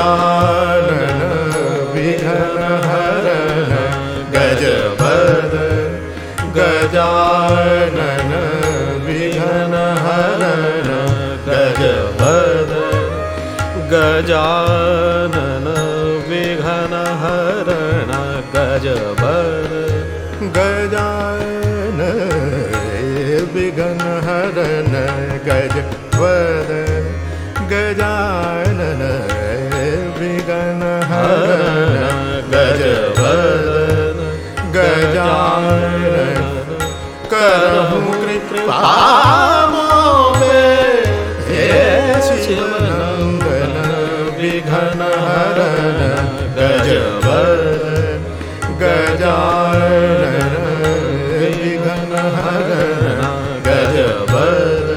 गजानन विघ्न हरण गजवदन गजानन विघ्न हरण गजवदन गजानन विघ्न हरण गजवदन गजानन विघ्न हरण गजवदन गजानन विघ्न हरण गजवदन गजानन करहु कृपा मोहे हे शिवनंदन विघ्न हरण गजवदन गजानन विघ्न हरण गजवदन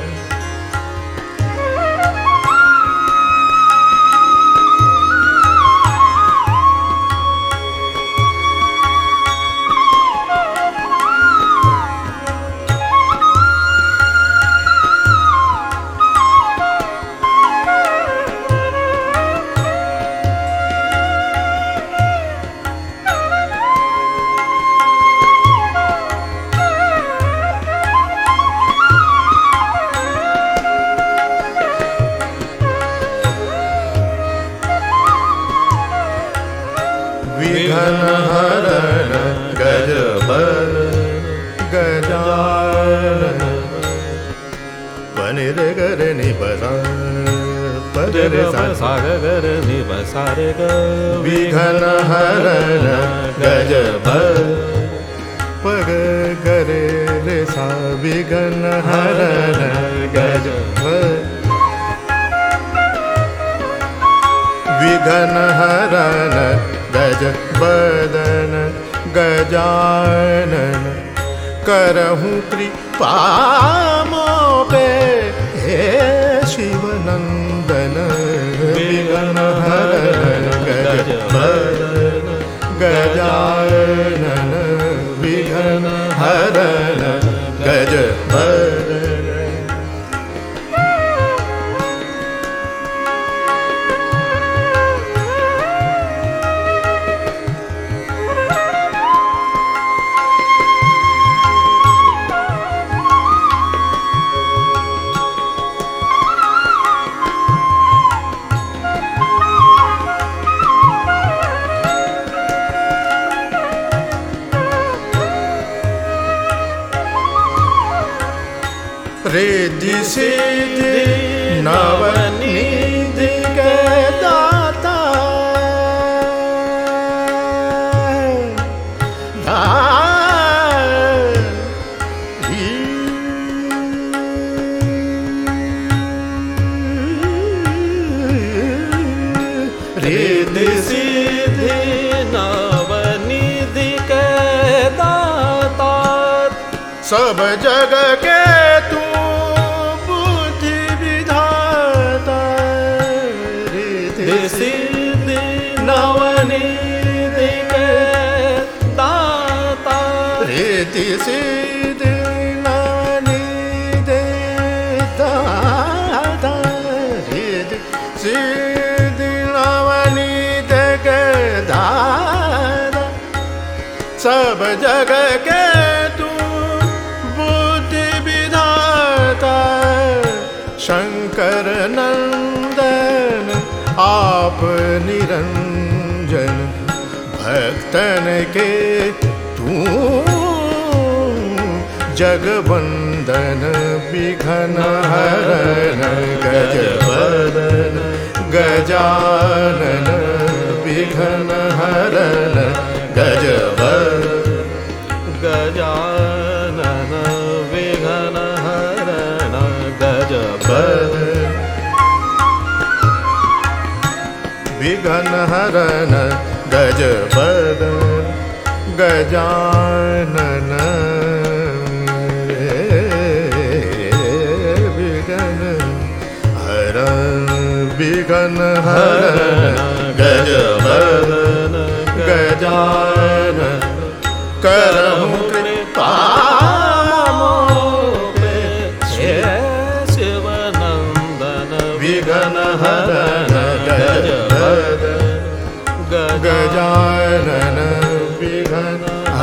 विघ्न हरण गजवदन गजानन पनिर गर निबसा पदर सागर निबसार विघ्न हरण गजवदन पग गरे रे सा विघ्न हरण गजवदन विघ्न हरण गजवदन गजानन करहु कृपा मोहे हे शिवनंदन विघ्न हरण गजवदन गजानन विघ्न हरण गजवदन रिद्धि सिद्धि नवनिधि के दाता रिद्धि सिद्धि नवनिधि के दाता सब जग के तू सिद्धि नवनिधि के दाता रिद्धि सिद्धि नवनिधि दाता रिद्धि सिद्धि नवनिधि के दाता सब जग के तू बुद्धि विधाता शंकर नंदन आप निरंजन भक्तन के तू जगवंदन विघ्न हरण गजवदन गजानन विघ्न हरण गजवदन गजानन विघ्न हरण गजवदन विघ्न हरण गजवदन गजानन विघ्न हरण गजवदन गजानन करहु कृपा मोहे हे शिवनंदन विघ्न हरण गजवदन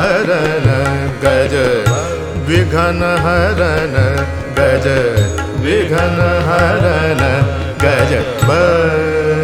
हरन गज विघ्न हरन गज विघ्न हरन गज